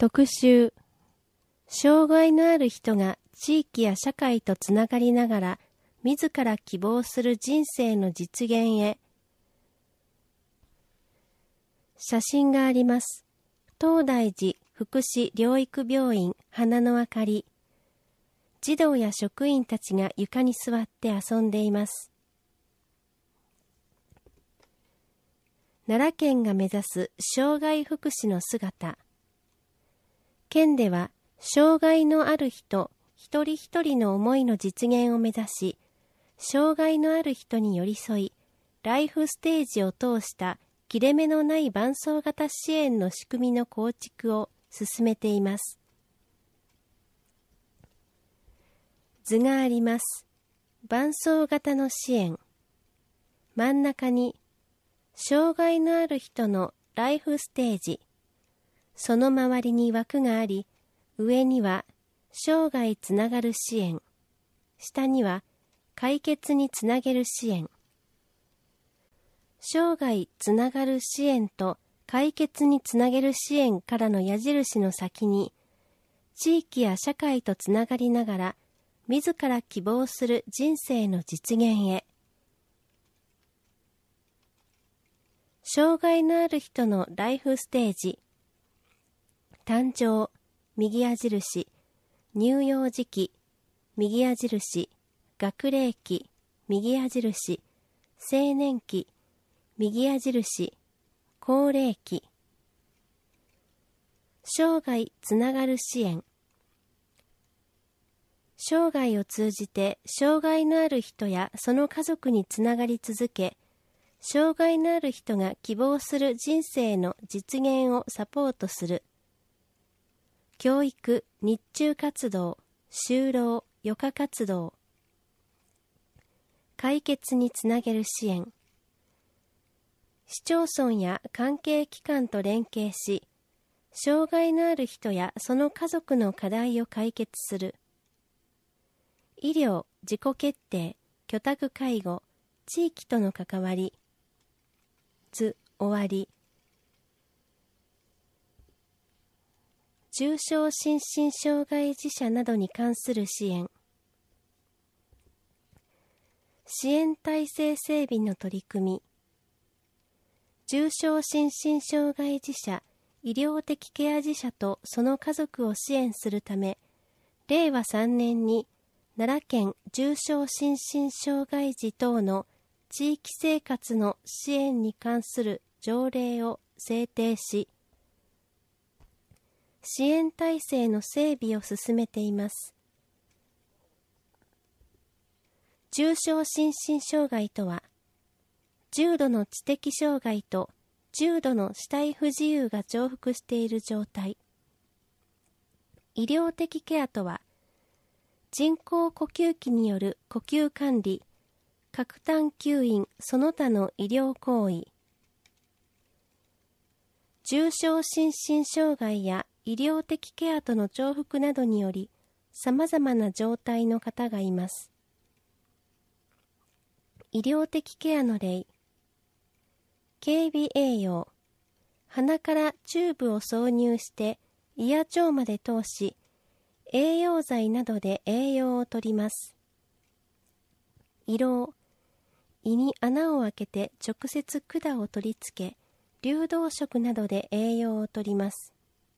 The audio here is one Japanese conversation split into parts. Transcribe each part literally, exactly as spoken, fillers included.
特集、障害のある人が地域や社会とつながりながら自ら希望する人生の実現へ。写真があります。東大寺福祉療育病院花のあかり。児童や職員たちが床に座って遊んでいます。奈良県が目指す障害福祉の姿。県では障害のある人一人一人の思いの実現を目指し、障害のある人に寄り添い、ライフステージを通した切れ目のない伴走型支援の仕組みの構築を進めています。図があります。伴走型の支援。真ん中に障害のある人のライフステージ。その周りに枠があり、上には生涯つながる支援。下には解決につなげる支援。生涯つながる支援と解決につなげる支援からの矢印の先に、地域や社会とつながりながら、自ら希望する人生の実現へ。障害のある人のライフステージ。誕生、右矢印、乳幼児期、右矢印、学齢期、右矢印、青年期、右矢印、高齢期。生涯つながる支援。生涯を通じて障害のある人やその家族につながり続け、障害のある人が希望する人生の実現をサポートする。教育、日中活動、就労、余暇活動。解決につなげる支援。市町村や関係機関と連携し、障害のある人やその家族の課題を解決する。医療、自己決定、居宅介護、地域との関わり。図、終わり。重症心身障害児者などに関する支援。支援体制整備の取り組み。重症心身障害児者、医療的ケア児者とその家族を支援するため、れいわさんねんに奈良県重症心身障害児等の地域生活の支援に関する条例を制定し、支援体制の整備を進めています。重症心身障害とは、重度の知的障害と重度の肢体不自由が重複している状態。医療的ケアとは、人工呼吸器による呼吸管理、喀痰吸引その他の医療行為。重症心身障害や医療的ケアとの重複などにより、様々な状態の方がいます。医療的ケアの例。経鼻栄養。鼻からチューブを挿入して胃や腸まで通し、栄養剤などで栄養を取ります。胃ろう。胃に穴を開けて直接管を取り付け、流動食などで栄養を取ります。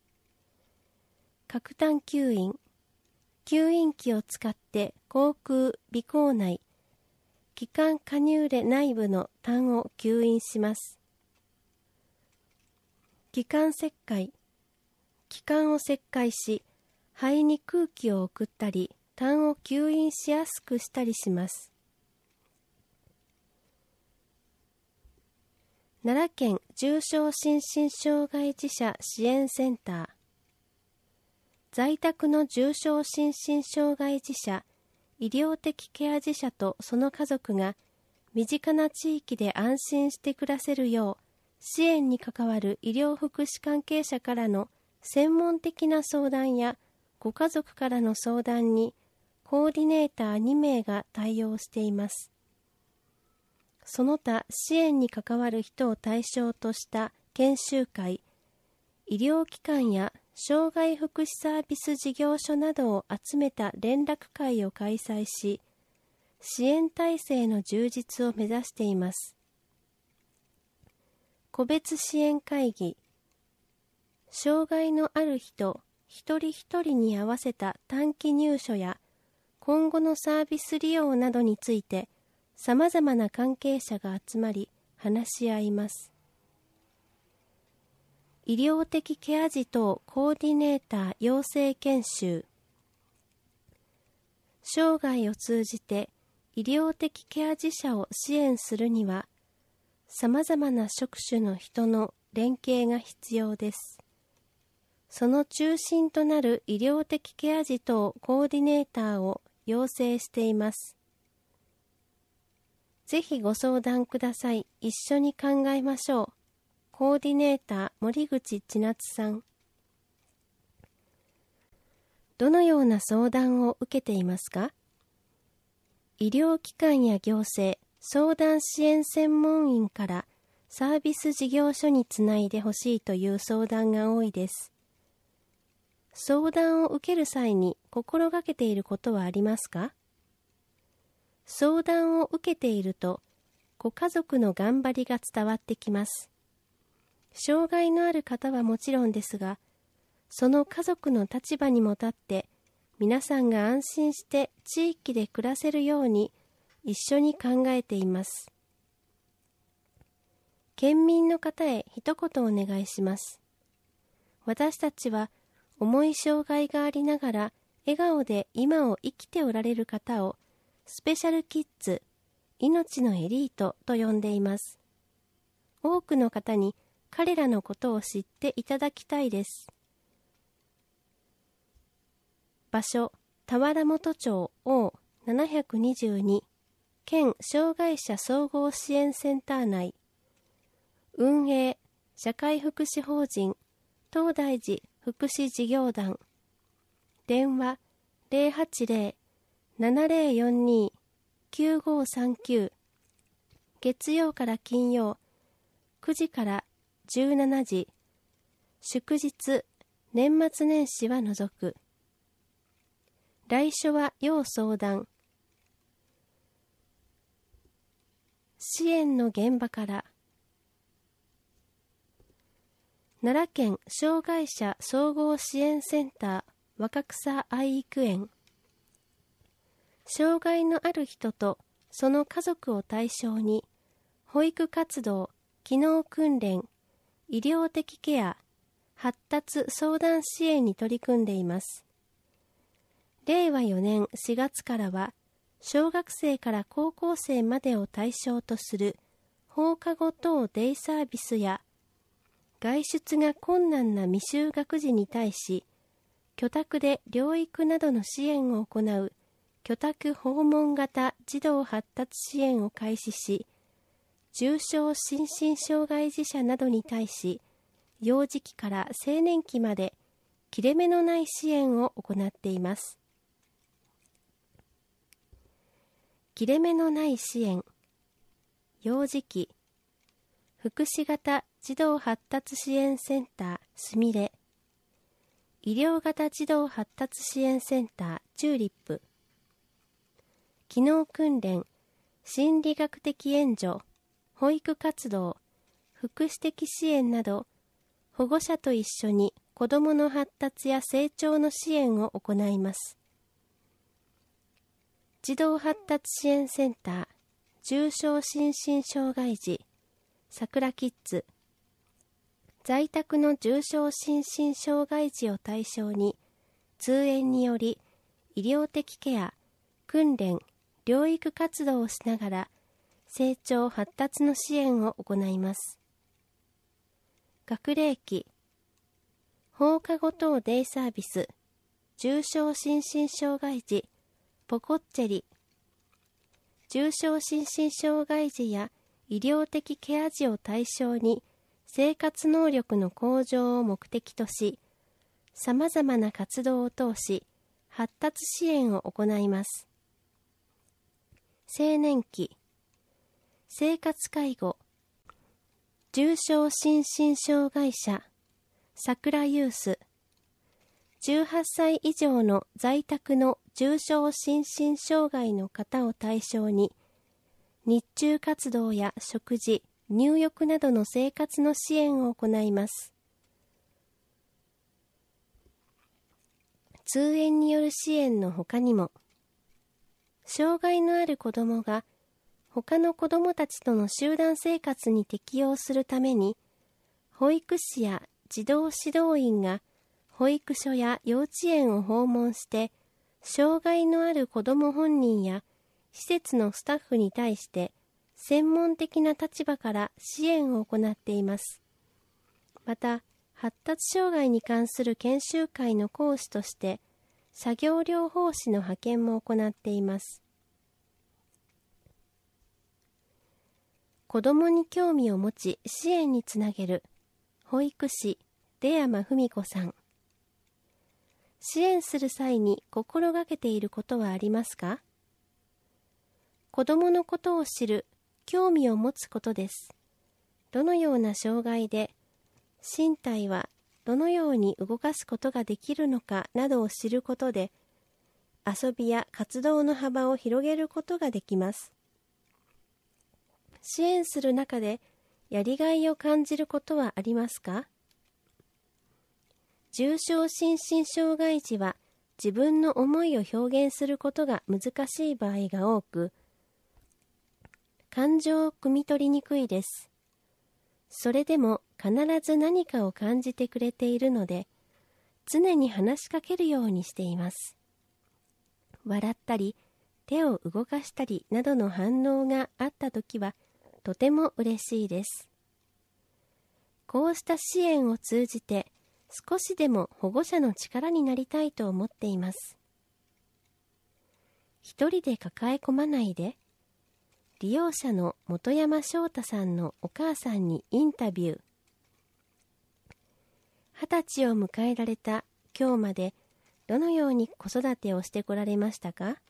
喀痰吸引。吸引器を使って口腔、鼻腔内、気管カニューレ内部の痰を吸引します。気管切開。気管を切開し、肺に空気を送ったり、痰を吸引しやすくしたりします。奈良県重症心身障害児者支援センター。在宅の重症心身障害児者、医療的ケア児者とその家族が身近な地域で安心して暮らせるよう、支援に関わる医療福祉関係者からの専門的な相談やご家族からの相談にコーディネーターにめいが対応しています。その他支援に関わる人を対象とした研修会、医療機関や障害福祉サービス事業所などを集めた連絡会を開催し、支援体制の充実を目指しています。個別支援会議、障害のある人一人一人に合わせた短期入所や今後のサービス利用などについてさまざまな関係者が集まり話し合います。医療的ケア児等コーディネーター養成研修、生涯を通じて医療的ケア児者を支援するにはさまざまな職種の人の連携が必要です。その中心となる医療的ケア児等コーディネーターを養成しています。ぜひご相談ください。一緒に考えましょう。コーディネーター森口千夏さん。どのような相談を受けていますか？医療機関や行政、相談支援専門員からサービス事業所につないでほしいという相談が多いです。相談を受ける際に心がけていることはありますか？相談を受けていると、ご家族の頑張りが伝わってきます。障害のある方はもちろんですが、その家族の立場にも立って、皆さんが安心して地域で暮らせるように一緒に考えています。県民の方へ一言お願いします。私たちは重い障害がありながら笑顔で今を生きておられる方をスペシャルキッズ、命のエリートと呼んでいます。多くの方に彼らのことを知っていただきたいです。場所、田原本町 オーななひゃくにじゅうに 県障害者総合支援センター内。運営、社会福祉法人東大寺福祉事業団。電話 ゼロはちゼロ ななゼロよんに きゅうごさんきゅう。月曜から金曜くじからじゅうしちじ、祝日、年末年始は除く。来所は要相談。支援の現場から。奈良県障害者総合支援センター若草愛育園。障害のある人とその家族を対象に保育活動、機能訓練、医療的ケア、発達相談支援に取り組んでいます。れいわよねんしがつからは小学生から高校生までを対象とする放課後等デイサービスや外出が困難な未就学児に対し居宅で療育などの支援を行う居宅訪問型児童発達支援を開始し、重症心身障害児者などに対し幼児期から青年期まで切れ目のない支援を行っています。切れ目のない支援、幼児期、福祉型児童発達支援センターすみれ、医療型児童発達支援センターチューリップ、機能訓練、心理学的援助、保育活動、福祉的支援など、保護者と一緒に子どもの発達や成長の支援を行います。児童発達支援センター、重症心身障害児、さくらキッズ、在宅の重症心身障害児を対象に、通園により医療的ケア、訓練、療育活動をしながら、成長発達の支援を行います。学齢期、放課後等デイサービス、重症心身障害児、ポコッチェリ、重症心身障害児や医療的ケア児を対象に生活能力の向上を目的とし、さまざまな活動を通し発達支援を行います。青年期、生活介護、重症心身障害者、さくらユース、 じゅうはっさい以上の在宅の重症心身障害の方を対象に、日中活動や食事、入浴などの生活の支援を行います。通園による支援のほかにも、障害のある子どもが他の子どもたちとの集団生活に適応するために、保育士や児童指導員が保育所や幼稚園を訪問して、障害のある子ども本人や施設のスタッフに対して専門的な立場から支援を行っています。また、発達障害に関する研修会の講師として、作業療法士の派遣も行っています。子どもに興味を持ち支援につなげる保育士出山文子さん。支援する際に心がけていることはありますか？子どものことを知る、興味を持つことです。どのような障害で、身体はどのように動かすことができるのかなどを知ることで、遊びや活動の幅を広げることができます。支援する中でやりがいを感じることはありますか？重症心身障害児は自分の思いを表現することが難しい場合が多く、感情を汲み取りにくいです。それでも必ず何かを感じてくれているので、常に話しかけるようにしています。笑ったり、手を動かしたりなどの反応があったときは、とても嬉しいです。こうした支援を通じて、少しでも保護者の力になりたいと思っています。一人で抱え込まないで、利用者の本山翔太さんのお母さんにインタビュー。二十歳を迎えられた今日までどのように子育てをしてこられましたか？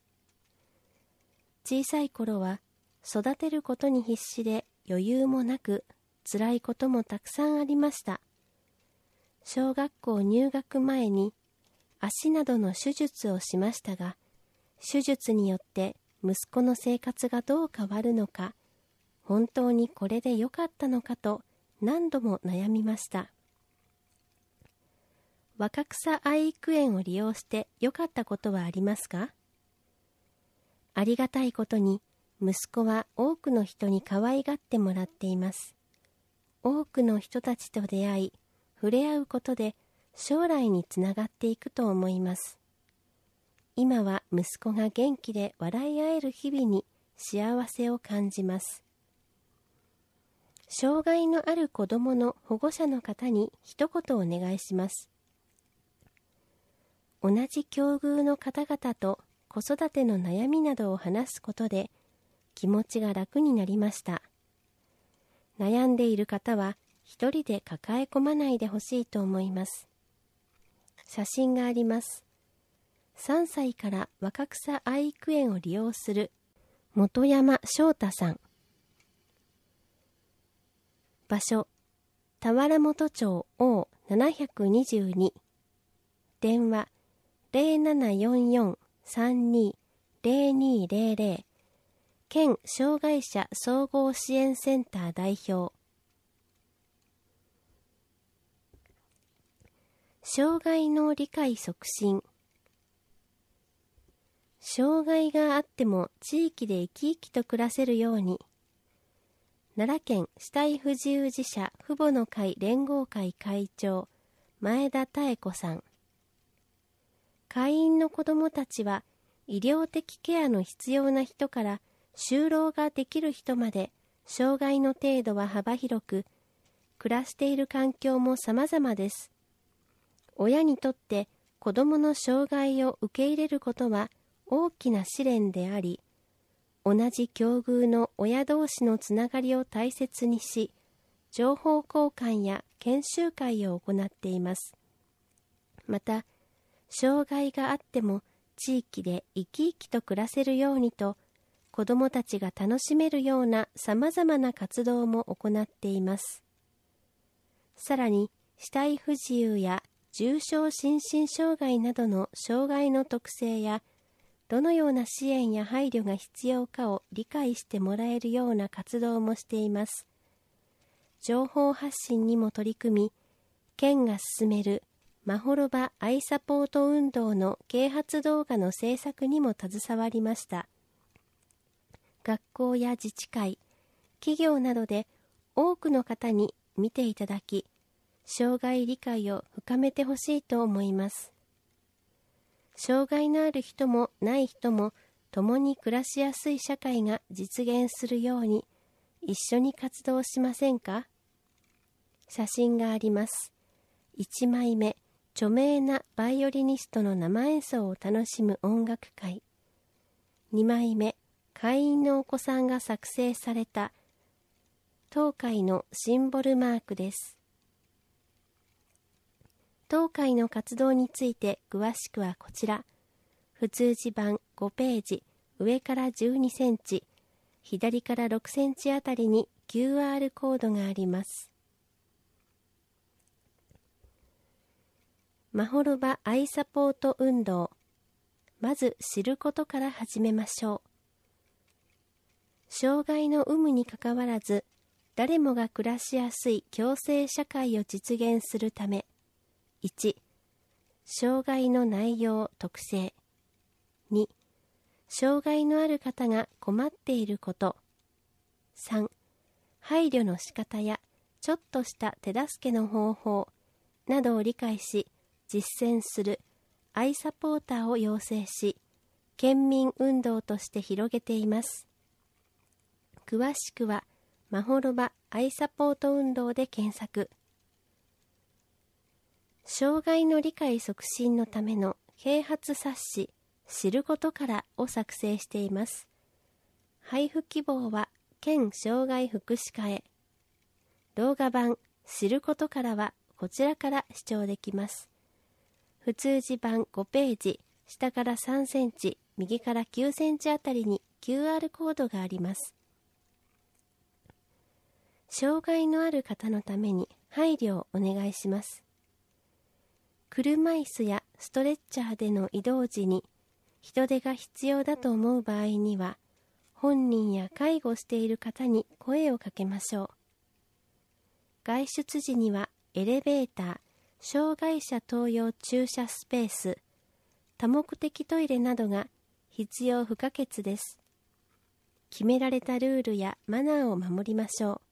小さい頃は育てることに必死で余裕もなく辛いこともたくさんありました。小学校入学前に足などの手術をしましたが、手術によって息子の生活がどう変わるのか、本当にこれで良かったのかと何度も悩みました。若草愛育園を利用して良かったことはありますか？ありがたいことに息子は多くの人に可愛がってもらっています。多くの人たちと出会い、触れ合うことで将来につながっていくと思います。今は息子が元気で笑い合える日々に幸せを感じます。障害のある子どもの保護者の方に一言お願いします。同じ境遇の方々と子育ての悩みなどを話すことで気持ちが楽になりました。悩んでいる方は一人で抱え込まないでほしいと思います。写真があります。さんさいから若草愛育園を利用する本山翔太さん。場所、田原本町 オーななにじゅうに。電話、ゼロななよんよん さんに ゼロにゼロゼロ。県障害者総合支援センター代表。障害の理解促進。障害があっても地域で生き生きと暮らせるように、奈良県肢体不自由児者父母の会連合会会長前田妙子さん。会員の子どもたちは医療的ケアの必要な人から就労ができる人まで障害の程度は幅広く、暮らしている環境も様々です。親にとって子どもの障害を受け入れることは大きな試練であり、同じ境遇の親同士のつながりを大切にし、情報交換や研修会を行っています。また、障害があっても地域で生き生きと暮らせるようにと、子どもたちが楽しめるようなさまざまな活動も行っています。さらに、肢体不自由や重症心身障害などの障害の特性や、どのような支援や配慮が必要かを理解してもらえるような活動もしています。情報発信にも取り組み、県が進めるまほろばアイサポート運動の啓発動画の制作にも携わりました。学校や自治会、企業などで多くの方に見ていただき、障害理解を深めてほしいと思います。障害のある人もない人も共に暮らしやすい社会が実現するように一緒に活動しませんか？写真があります。いちまいめ、著名なバイオリニストの生演奏を楽しむ音楽会。にまいめ、会員のお子さんが作成された当会のシンボルマークです。当会の活動について詳しくはこちら。普通字版ごページ、上からじゅうにセンチ、左からろくセンチあたりに キューアール コードがあります。まほろばアイサポート運動。まず知ることから始めましょう。障害の有無にかかわらず、誰もが暮らしやすい共生社会を実現するため、いち. 障害の内容・特性。に. 障害のある方が困っていること。さん. 配慮の仕方やちょっとした手助けの方法などを理解し実践するアイサポーターを養成し、県民運動として広げています。詳しくはまほろばアイサポート運動で検索。障害の理解促進のための啓発冊子、知ることからを作成しています。配布希望は県障害福祉課へ。動画版知ることからはこちらから視聴できます。普通字版ごページ、下からさんセンチ、右からきゅうセンチあたりに キューアール コードがあります。障害のある方のために配慮をお願いします。車椅子やストレッチャーでの移動時に人手が必要だと思う場合には、本人や介護している方に声をかけましょう。外出時にはエレベーター、障害者等用駐車スペース、多目的トイレなどが必要不可欠です。決められたルールやマナーを守りましょう。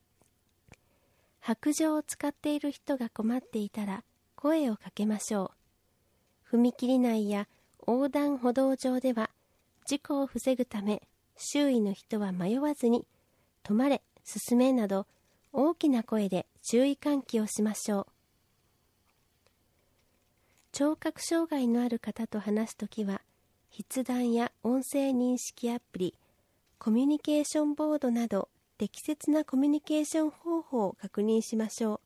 白杖を使っている人が困っていたら声をかけましょう。踏切内や横断歩道上では事故を防ぐため、周囲の人は迷わずに止まれ、進めなど大きな声で注意喚起をしましょう。聴覚障害のある方と話すときは、筆談や音声認識アプリ、コミュニケーションボードなど適切なコミュニケーション方法を確認しましょう。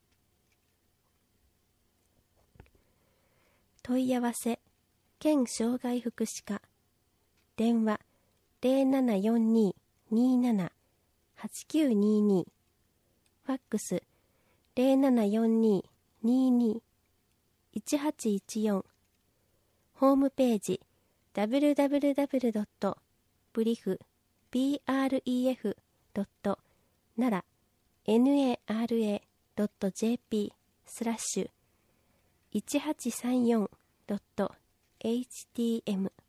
問い合わせ、県障害福祉課。電話ゼロななよんに にーなな はちきゅうにーに。ファックスゼロななよんに にーに いちはちいちよん。ホームページ ダブリューダブリューダブリュードットブリフ ブレフ なら ナラ ドット ジェーピー スラッシュいちはちさんよん ドット エイチティーエム